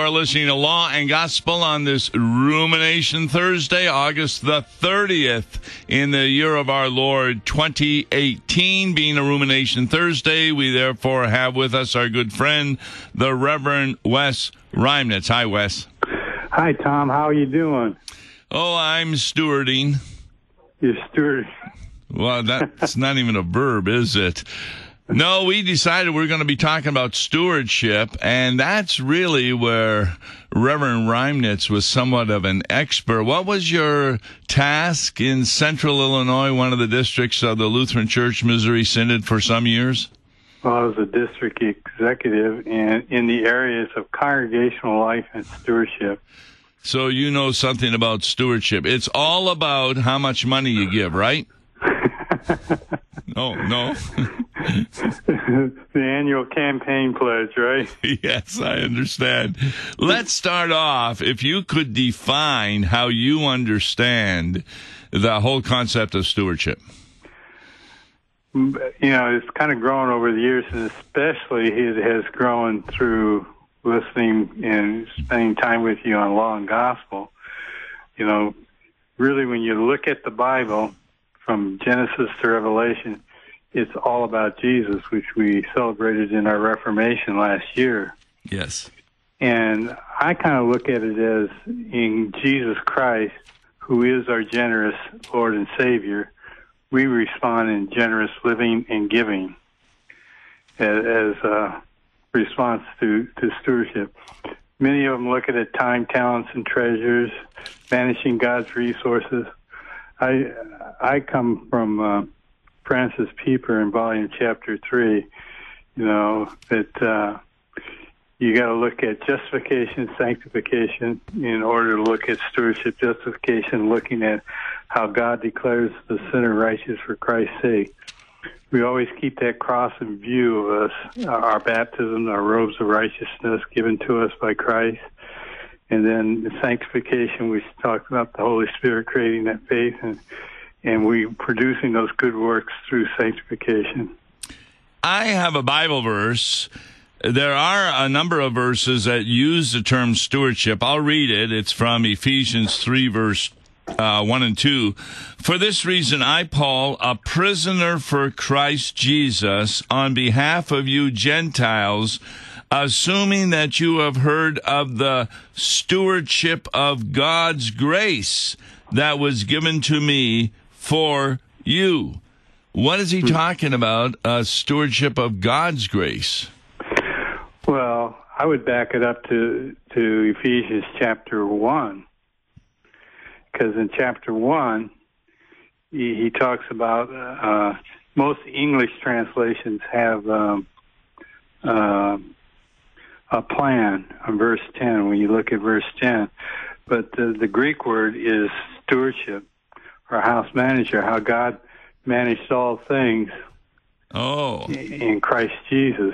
are listening to Law and Gospel on this Rumination Thursday, August the 30th, in the year of our Lord 2018. Being a Rumination Thursday, we therefore have with us our good friend, the Reverend Wes Reimnitz. Hi, Wes. Hi, Tom. How are you doing? Oh, I'm stewarding. You're stewarding. Well, that's not even a verb, is it? No, we decided we're going to be talking about stewardship, and that's really where Reverend Reimnitz was somewhat of an expert. What was your task in Central Illinois, one of the districts of the Lutheran Church Missouri Synod for some years? Well, I was a district executive in the areas of congregational life and stewardship. So you know something about stewardship. It's all about how much money you give, right? No. The annual campaign pledge, right? Yes, I understand. Let's start off. If you could define how you understand the whole concept of stewardship. You know, it's kind of grown over the years, and especially it has grown through listening and spending time with you on Law and Gospel. You know, really when you look at the Bible, from Genesis to Revelation, it's all about Jesus, which we celebrated in our Reformation last year. Yes. And I kind of look at it as in Jesus Christ, who is our generous Lord and Savior, we respond in generous living and giving as a response to stewardship. Many of them look at it, time, talents, and treasures, managing God's resources. I come from Francis Pieper in volume chapter 3, you know, that you got to look at justification, sanctification in order to look at stewardship. Justification, looking at how God declares the sinner righteous for Christ's sake. We always keep that cross in view of us, our baptism, our robes of righteousness given to us by Christ. And then the sanctification, we talked about the Holy Spirit creating that faith and we producing those good works through sanctification. I have a Bible verse. There are a number of verses that use the term stewardship. I'll read it. It's from Ephesians 3, verse 1 and 2. For this reason, I, Paul, a prisoner for Christ Jesus, on behalf of you Gentiles, assuming that you have heard of the stewardship of God's grace that was given to me for you. What is he talking about, stewardship of God's grace? Well, I would back it up to Ephesians chapter 1, because in chapter 1, he talks about, most English translations have a plan on verse 10 when you look at verse 10. But the Greek word is stewardship, or house manager, how God managed all things in Christ Jesus.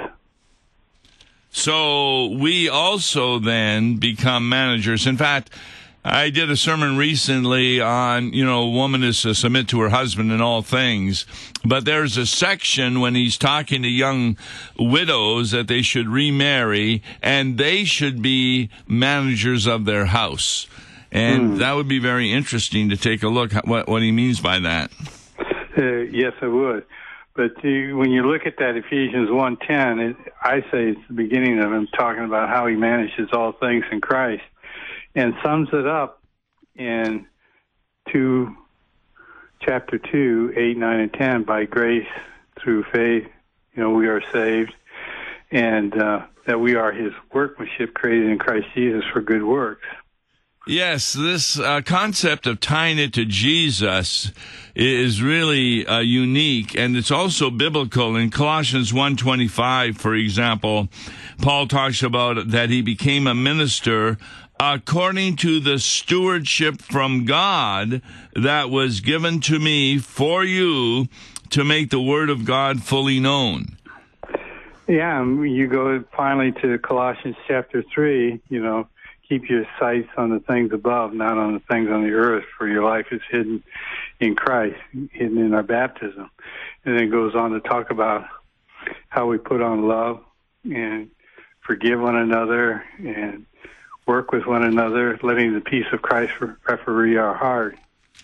So we also then become managers. In fact, I did a sermon recently on, a woman is to submit to her husband in all things. But there's a section when he's talking to young widows that they should remarry and they should be managers of their house. And that would be very interesting to take a look at what he means by that. Yes, I would. But when you look at that Ephesians 1:10, I say it's the beginning of him talking about how he manages all things in Christ, and sums it up in chapter 2, 8, 9, and 10. By grace through faith, we are saved, and that we are his workmanship created in Christ Jesus for good works. Yes, this concept of tying it to Jesus is really unique, and it's also biblical. In Colossians 1:25, for example, Paul talks about that he became a minister according to the stewardship from God that was given to me for you to make the word of God fully known. Yeah, and you go finally to Colossians chapter 3, keep your sights on the things above, not on the things on the earth, for your life is hidden in Christ, hidden in our baptism. And then it goes on to talk about how we put on love and forgive one another, and work with one another, letting the peace of Christ referee our heart.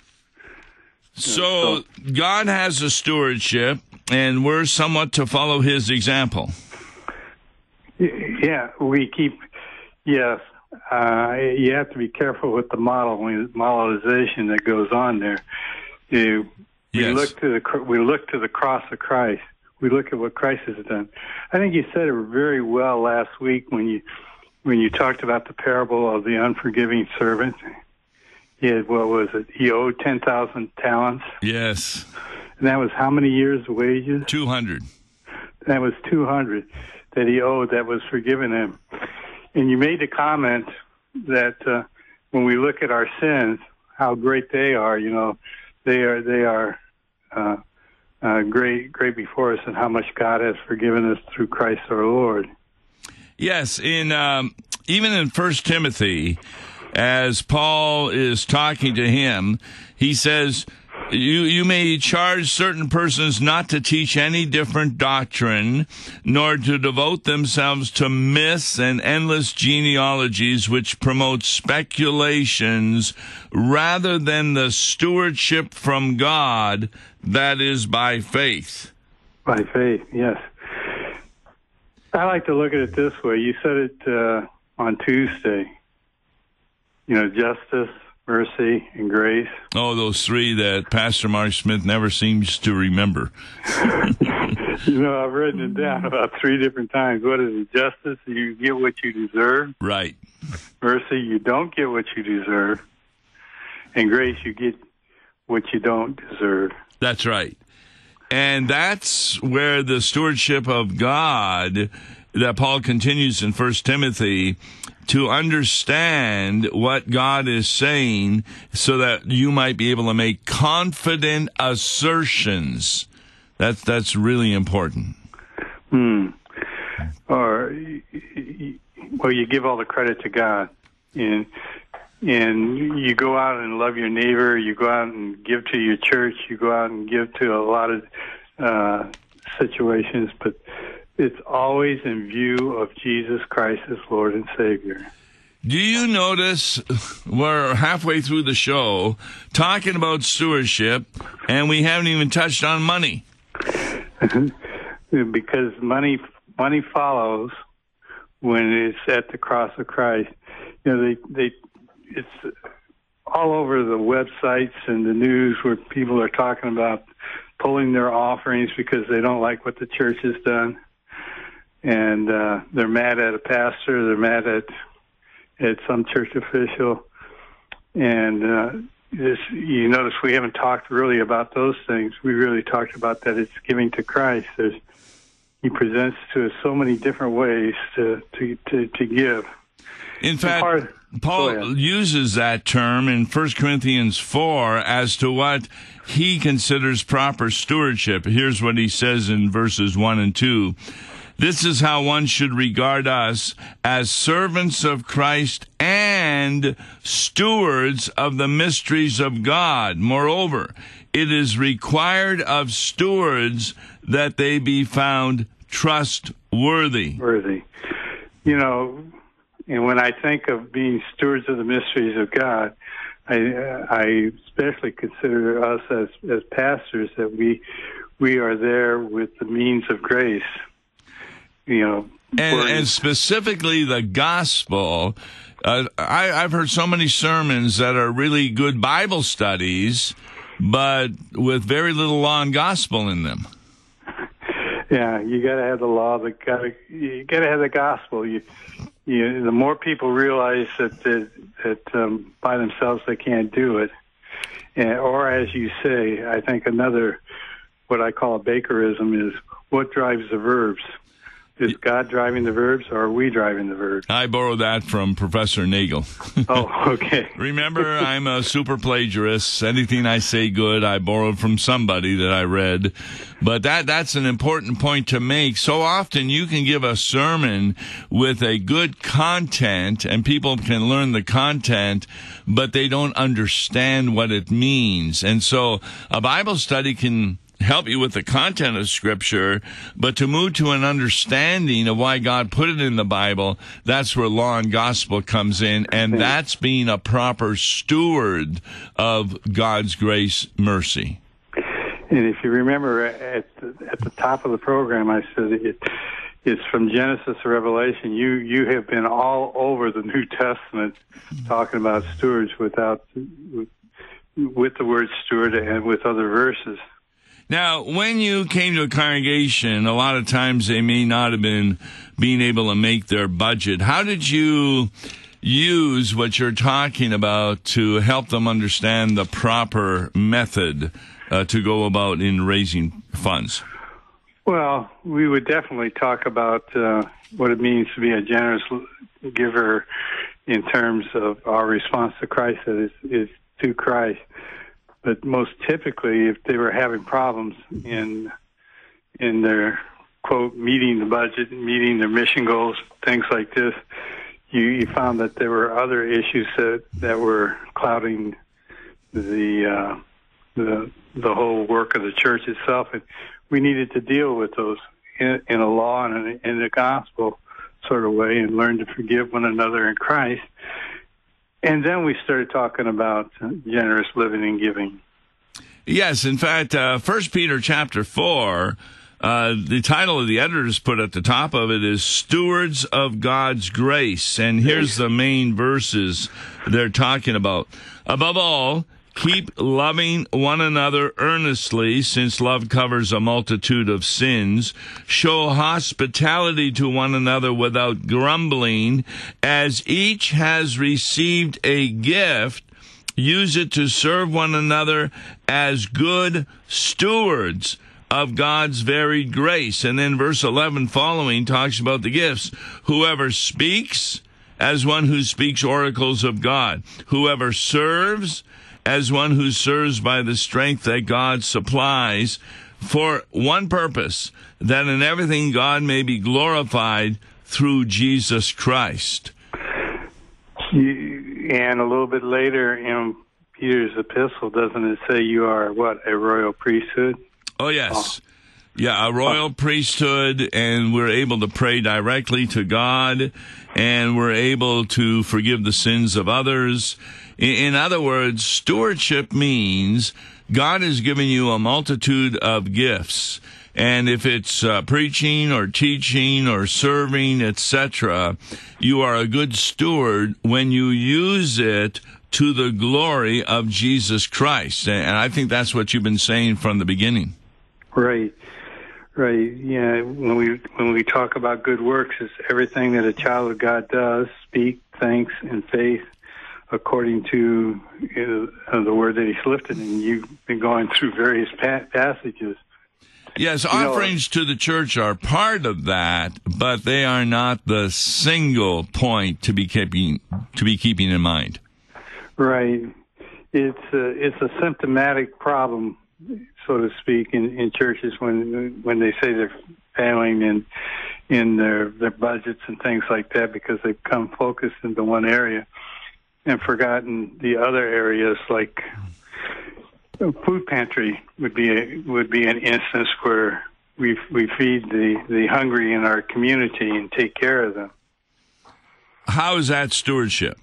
So God has a stewardship, and we're somewhat to follow his example. Yeah, yes. You have to be careful with the modelization that goes on there. We look to the cross of Christ. We look at what Christ has done. I think you said it very well last week when you talked about the parable of the unforgiving servant. He had, what was it? He owed 10,000 talents. Yes. And that was how many years' wages? 200. That was 200 that he owed that was forgiven him. And you made the comment that when we look at our sins, how great they are, they are great before us, and how much God has forgiven us through Christ our Lord. Yes, even in 1 Timothy, as Paul is talking to him, he says, You may charge certain persons not to teach any different doctrine, nor to devote themselves to myths and endless genealogies which promote speculations rather than the stewardship from God that is by faith. By faith, yes. I like to look at it this way. You said it on Tuesday. Justice, mercy, and grace. Oh, those three that Pastor Mark Smith never seems to remember. I've written it down about 3 different times. What is it? Justice, you get what you deserve. Right. Mercy, you don't get what you deserve. And grace, you get what you don't deserve. That's right. And that's where the stewardship of God that Paul continues in 1 Timothy, to understand what God is saying so that you might be able to make confident assertions. That's really important. Or, you give all the credit to God. And you go out and love your neighbor. You go out and give to your church. You go out and give to a lot of situations. But it's always in view of Jesus Christ as Lord and Savior. Do you notice we're halfway through the show talking about stewardship, and we haven't even touched on money? Because money follows when it's at the cross of Christ. It's all over the websites and the news where people are talking about pulling their offerings because they don't like what the church has done. And they're mad at a pastor, they're mad at some church official. And you notice we haven't talked really about those things. We really talked about that it's giving to Christ. He presents to us so many different ways to give. In fact, Paul uses that term in 1 Corinthians 4 as to what he considers proper stewardship. Here's what he says in verses 1 and 2. This is how one should regard us, as servants of Christ and stewards of the mysteries of God. Moreover, it is required of stewards that they be found trustworthy. And when I think of being stewards of the mysteries of God, I especially consider us as pastors that we are there with the means of grace. And specifically the gospel. I've heard so many sermons that are really good Bible studies, but with very little law and gospel in them. Yeah, you got to have the law. You got to have the gospel. The more people realize that by themselves they can't do it, or as you say, I think another what I call a Bakerism is what drives the verbs. Is God driving the verbs, or are we driving the verbs? I borrowed that from Professor Nagel. Oh, okay. Remember, I'm a super plagiarist. Anything I say good, I borrowed from somebody that I read. But that's an important point to make. So often you can give a sermon with a good content, and people can learn the content, but they don't understand what it means. And so a Bible study can help you with the content of Scripture, but to move to an understanding of why God put it in the Bible, that's where law and gospel comes in, and that's being a proper steward of God's grace, mercy. And if you remember at the top of the program, I said it's from Genesis to Revelation. You have been all over the New Testament talking about stewards with the word steward and with other verses. Now, when you came to a congregation, a lot of times they may not have been being able to make their budget. How did you use what you're talking about to help them understand the proper method to go about in raising funds? Well, we would definitely talk about what it means to be a generous giver in terms of our response to Christ, that is to Christ. But most typically, if they were having problems in their, quote, meeting the budget, meeting their mission goals, things like this, you found that there were other issues that were clouding the whole work of the church itself. And we needed to deal with those in a law and in a gospel sort of way and learn to forgive one another in Christ. And then we started talking about generous living and giving. Yes, in fact, 1 Peter chapter 4, the title of the editors put at the top of it is Stewards of God's Grace. And here's the main verses they're talking about. Above all, keep loving one another earnestly, since love covers a multitude of sins. Show hospitality to one another without grumbling. As each has received a gift, use it to serve one another as good stewards of God's varied grace. And then verse 11 following talks about the gifts. Whoever speaks, as one who speaks oracles of God. Whoever serves, as one who serves by the strength that God supplies, for one purpose, that in everything God may be glorified through Jesus Christ. And a little bit later in Peter's epistle, doesn't it say you are, a royal priesthood? Oh, yes. Yeah, a royal priesthood, and we're able to pray directly to God, and we're able to forgive the sins of others. In other words, stewardship means God has given you a multitude of gifts. And if it's preaching or teaching or serving, etc., you are a good steward when you use it to the glory of Jesus Christ. And I think that's what you've been saying from the beginning. Right. Yeah, when we talk about good works, it's everything that a child of God does, speak, thinks, and faith, according to the word that he's lifted. And you've been going through various passages. Yes, offerings to the church are part of that, but they are not the single point to be keeping in mind. Right. It's a symptomatic problem, so to speak, in churches when they say they're failing in their budgets and things like that, because they've come focused into one area and forgotten the other areas, like food pantry would be an instance where we feed the hungry in our community and take care of them. How is that stewardship?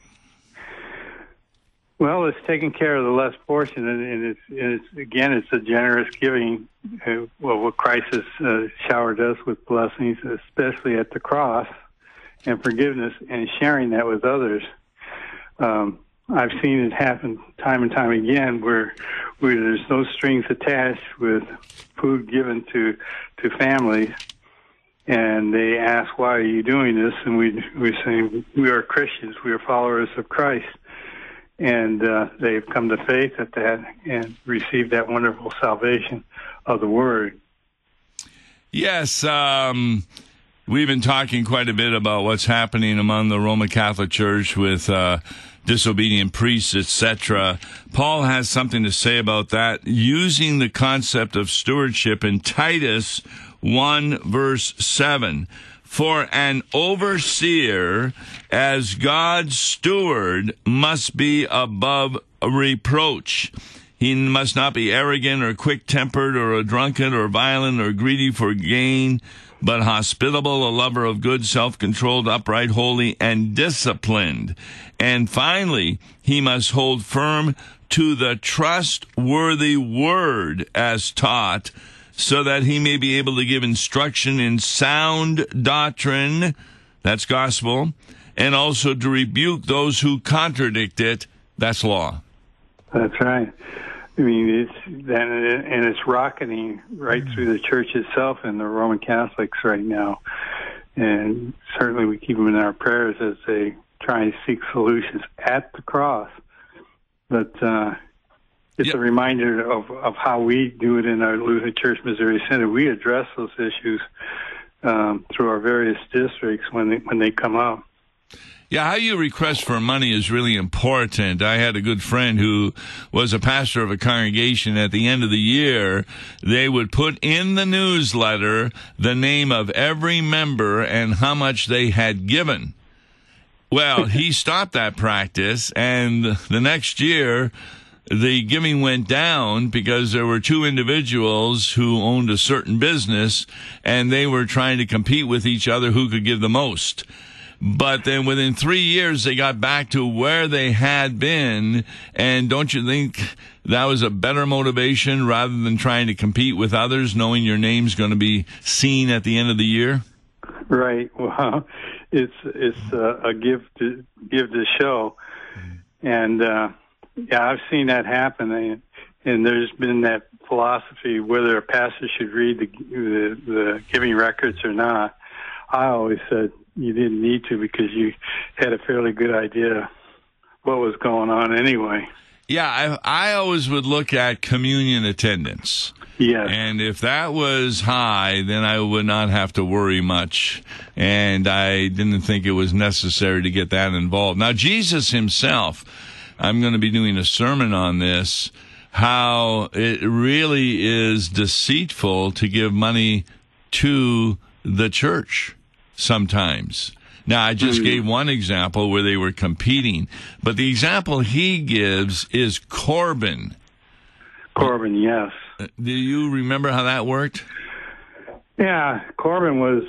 Well, it's taking care of the less fortunate, and it's a generous giving. What Christ has showered us with blessings, especially at the cross, and forgiveness, and sharing that with others. I've seen it happen time and time again where there's no strings attached with food given to families, and they ask, why are you doing this? And we say, we are Christians, we are followers of Christ. And they've come to faith at that and received that wonderful salvation of the Word. Yes, we've been talking quite a bit about what's happening among the Roman Catholic Church with disobedient priests, etc. Paul has something to say about that, using the concept of stewardship in Titus 1, verse 7. For an overseer, as God's steward, must be above reproach. He must not be arrogant or quick-tempered or a drunkard or violent or greedy for gain, but hospitable, a lover of good, self-controlled, upright, holy, and disciplined. And finally, he must hold firm to the trustworthy word as taught, so that he may be able to give instruction in sound doctrine, that's gospel, and also to rebuke those who contradict it, that's law. That's right. I mean, it's rocketing right through the church itself and the Roman Catholics right now. And certainly we keep them in our prayers as they try and seek solutions at the cross. But it's a reminder of how we do it in our Lutheran Church Missouri Synod. We address those issues through our various districts when they come up. Yeah, how you request for money is really important. I had a good friend who was a pastor of a congregation. At the end of the year, they would put in the newsletter the name of every member and how much they had given. Well, he stopped that practice, and the next year, the giving went down because there were two individuals who owned a certain business, and they were trying to compete with each other who could give the most. But then within 3 years, they got back to where they had been. And don't you think that was a better motivation rather than trying to compete with others, knowing your name's going to be seen at the end of the year? Right. Well, it's a give to show. And, I've seen that happen. And there's been that philosophy whether a pastor should read the giving records or not. I always said, you didn't need to because you had a fairly good idea what was going on anyway. Yeah, I always would look at communion attendance. Yes. And if that was high, then I would not have to worry much. And I didn't think it was necessary to get that involved. Now, Jesus himself, I'm going to be doing a sermon on this, how it really is deceitful to give money to the church. Sometimes. Now, I just gave one example where they were competing, but the example he gives is Corban. Corban, yes. Do you remember how that worked? Yeah, Corban was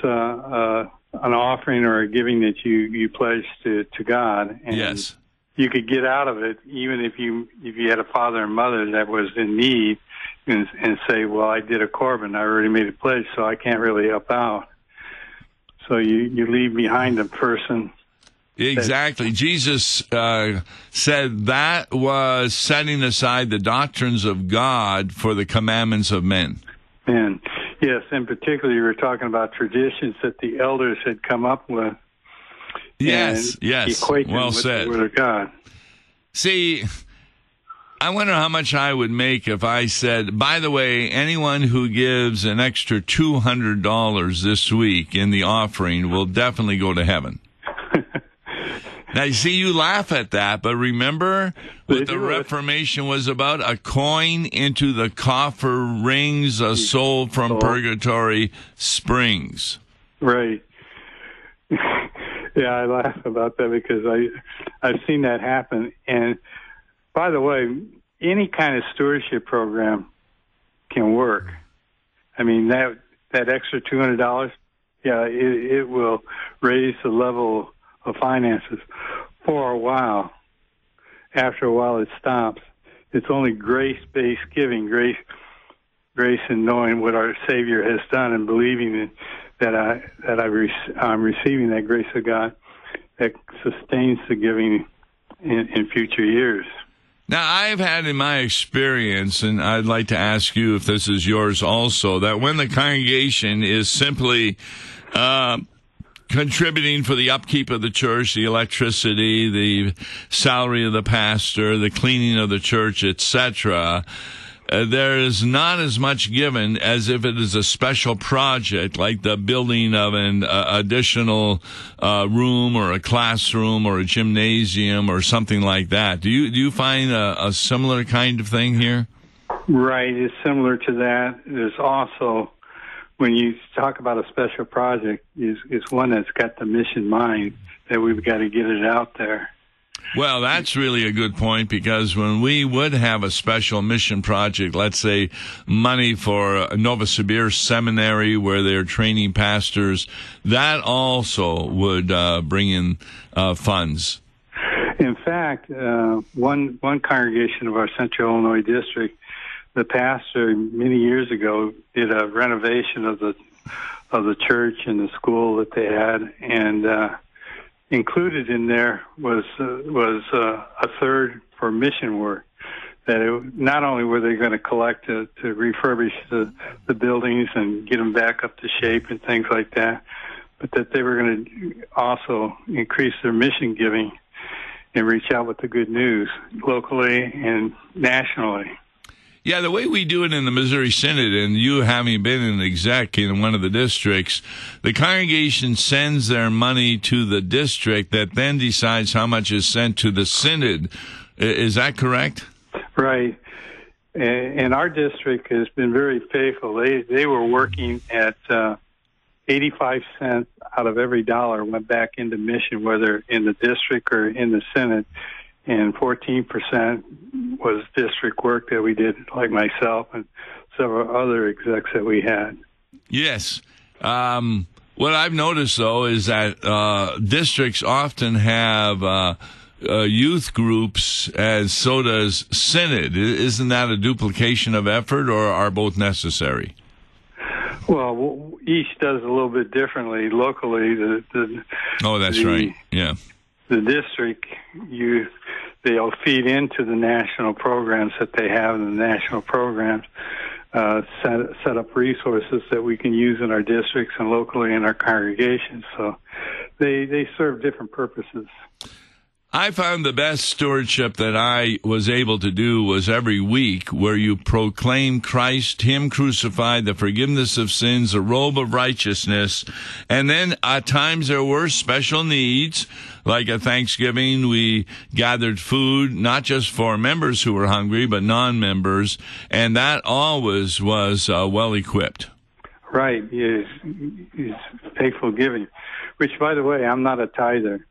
an offering or a giving that you pledged to God. And yes. You could get out of it even if you had a father and mother that was in need and say, well, I did a Corban. I already made a pledge, so I can't really help out. So you leave behind a person. Exactly. Jesus said that was setting aside the doctrines of God for the commandments of men. And yes, in particular, you were talking about traditions that the elders had come up with. Yes, yes. Equate them well with said. The Word of God. See, I wonder how much I would make if I said, by the way, anyone who gives an extra $200 this week in the offering will definitely go to heaven. Now, you see, you laugh at that, but remember what the Reformation was about? A coin into the coffer rings a soul from purgatory springs. Right. Yeah, I laugh about that because I've seen that happen. And by the way, any kind of stewardship program can work. I mean, that extra $200, yeah, it will raise the level of finances for a while. After a while, it stops. It's only grace-based giving, grace in knowing what our Savior has done and believing that I'm receiving that grace of God that sustains the giving in future years. Now, I've had in my experience, and I'd like to ask you if this is yours also, that when the congregation is simply contributing for the upkeep of the church, the electricity, the salary of the pastor, the cleaning of the church, etc., there is not as much given as if it is a special project, like the building of an additional room or a classroom or a gymnasium or something like that. Do you find a similar kind of thing here? Right, it's similar to that. There's also, when you talk about a special project, is one that's got the mission in mind that we've got to get it out there. Well, that's really a good point, because when we would have a special mission project, let's say money for Novosibirsk Seminary where they're training pastors, that also would bring in funds. In fact, one congregation of our Central Illinois district, the pastor many years ago did a renovation of the church and the school that they had, and included in there was a third for mission work. That not only were they going to collect to refurbish the buildings and get them back up to shape and things like that, but that they were going to also increase their mission giving and reach out with the good news locally and nationally. Yeah, the way we do it in the Missouri Synod, and you having been an exec in one of the districts, the congregation sends their money to the district that then decides how much is sent to the Synod. Is that correct? Right. And our district has been very faithful. They were working at 85 cents out of every dollar went back into mission, whether in the district or in the Synod. And 14% was district work that we did, like myself and several other execs that we had. Yes. What I've noticed, though, is that districts often have youth groups, as so does Synod. Isn't that a duplication of effort, or are both necessary? Well, each does a little bit differently. Locally, right. Yeah. The district youth, they'll feed into the national programs that they have, and the national programs set up resources that we can use in our districts and locally in our congregations. So they serve different purposes. I found the best stewardship that I was able to do was every week, where you proclaim Christ, Him crucified, the forgiveness of sins, the robe of righteousness. And then at times there were special needs, like at Thanksgiving we gathered food, not just for members who were hungry, but non-members. And that always was well-equipped. Right. Is faithful giving, which, by the way, I'm not a tither.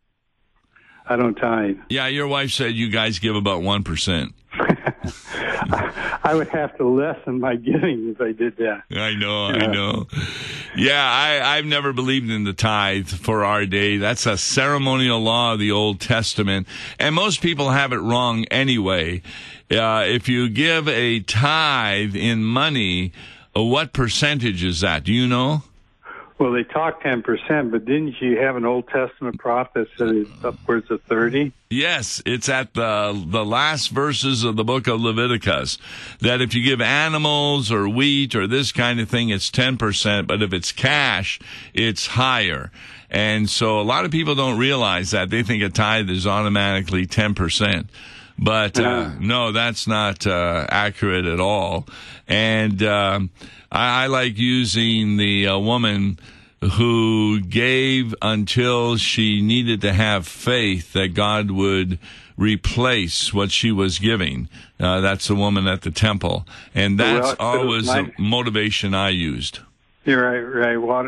I don't tithe. Yeah, your wife said you guys give about 1%. I would have to lessen my giving if I did that. I know. Yeah, I've never believed in the tithe for our day. That's a ceremonial law of the Old Testament, and most people have it wrong anyway. If you give a tithe in money, what percentage is that? Do you know? Well, they talk 10%, but didn't you have an Old Testament prophet that said it's upwards of 30? Yes, it's at the last verses of the book of Leviticus, that if you give animals or wheat or this kind of thing, it's 10%, but if it's cash, it's higher. And so a lot of people don't realize that. They think a tithe is automatically 10%. But no, that's not accurate at all. And I like using the woman who gave until she needed to have faith that God would replace what she was giving. That's the woman at the temple. And that's always the motivation I used. You're right.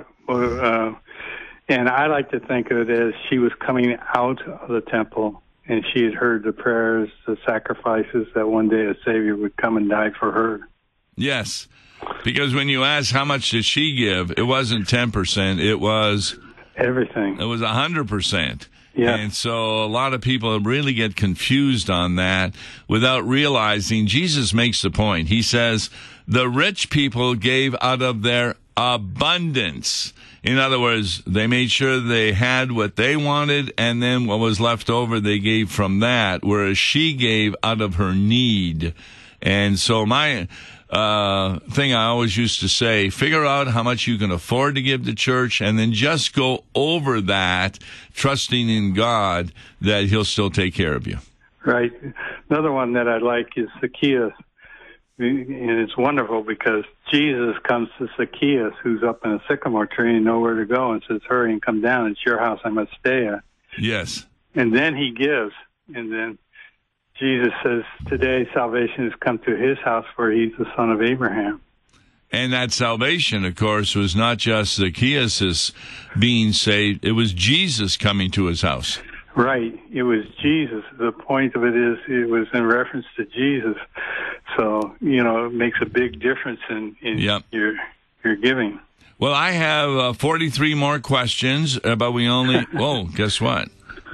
And I like to think of it as she was coming out of the temple, and she had heard the prayers, the sacrifices, that one day a Savior would come and die for her. Yes, because when you ask how much did she give, it wasn't 10%, it was... everything. It was 100%. Yeah. And so a lot of people really get confused on that without realizing Jesus makes the point. He says, the rich people gave out of their abundance. In other words, they made sure they had what they wanted, and then what was left over they gave from that, whereas she gave out of her need. And so my thing I always used to say, figure out how much you can afford to give to church, and then just go over that, trusting in God that He'll still take care of you. Right. Another one that I like is Zacchaeus. And it's wonderful because Jesus comes to Zacchaeus, who's up in a sycamore tree and nowhere to go, and says, hurry and come down. It's your house I must stay at. Yes. And then he gives. And then Jesus says, today salvation has come to his house, for he's the son of Abraham. And that salvation, of course, was not just Zacchaeus being saved. It was Jesus coming to his house. Right. It was Jesus. The point of it is it was in reference to Jesus. So, it makes a big difference in Yep. your giving. Well, I have 43 more questions, but we only... Whoa, guess what?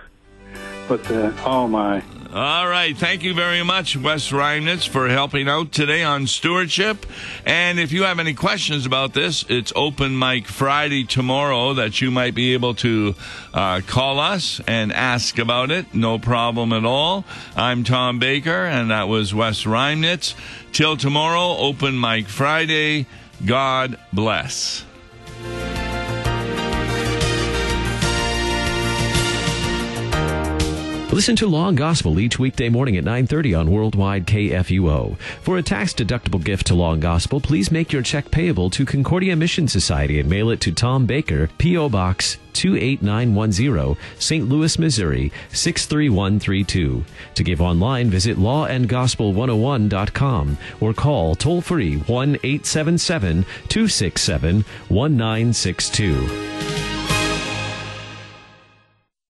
Oh, my. All right. Thank you very much, Wes Reimnitz, for helping out today on stewardship. And if you have any questions about this, it's Open Mic Friday tomorrow that you might be able to call us and ask about it. No problem at all. I'm Tom Baker, and that was Wes Reimnitz. Till tomorrow, Open Mic Friday. God bless. Listen to Law and Gospel each weekday morning at 9:30 on Worldwide KFUO. For a tax-deductible gift to Law and Gospel, please make your check payable to Concordia Mission Society and mail it to Tom Baker, P.O. Box 28910, St. Louis, Missouri 63132. To give online, visit lawandgospel101.com or call toll-free 1-877-267-1962.